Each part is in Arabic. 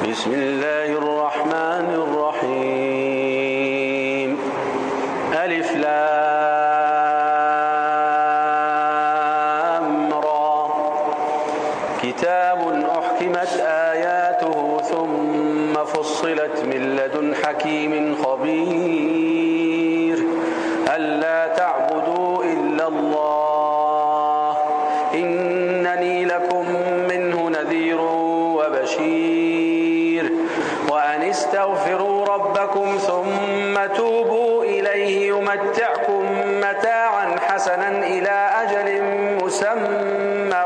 بسم الله الرحمن الرحيم ألف لام را كتاب أحكمت آياته ثم فصلت من لدن حكيم خبير ألا تعبدوا إلا الله إنني لكم منه نذير وبشير وأن استغفروا ربكم ثم توبوا إليه يمتعكم متاعا حسنا إلى أجل مسمى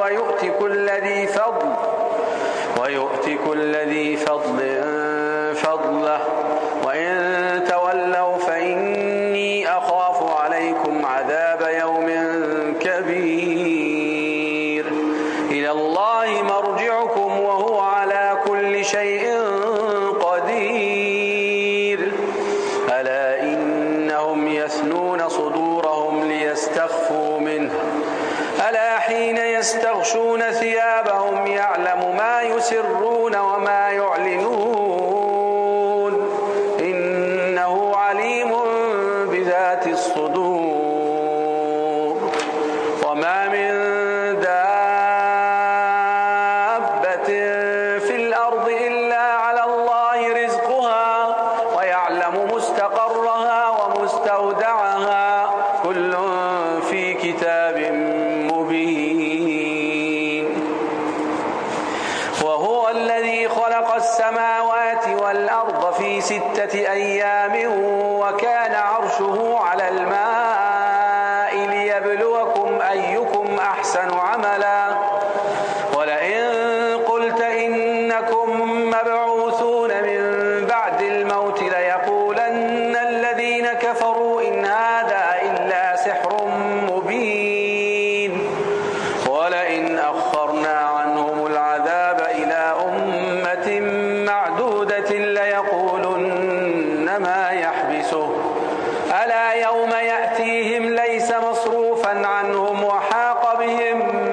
ويؤتي كل ذي فضل فضله وإن تولوا فإني أخاف عليكم عذاب يوم كبير إلى الله مرجعكم وهو على كل شيء قدير ألا إنهم يثنون صدورهم ليستخفوا منه ألا حين يستغشون ثيابهم يعلم ما يسرون وما يعلنون إنه عليم بذات الصدور وما من دابة في الأرض إلا على الله رزقها ويعلم مستقرها ومستودعها كل في كتاب مبين وهو الذي خلق السماوات والأرض في 6 أيام وكان عرشه على الماء ليبلوكم أيكم أحسن عملا ولئن قلت إنكم مبعوثون من بعد الموت ليقولن الذين كفروا إن هذا إلا سحر مبين ولئن أخرنا عنهم العذاب إلى أمة معدودة ليقولن ما يحبسه ألا يوم يأتيهم ليس مصروفا عنهم وحاق بهم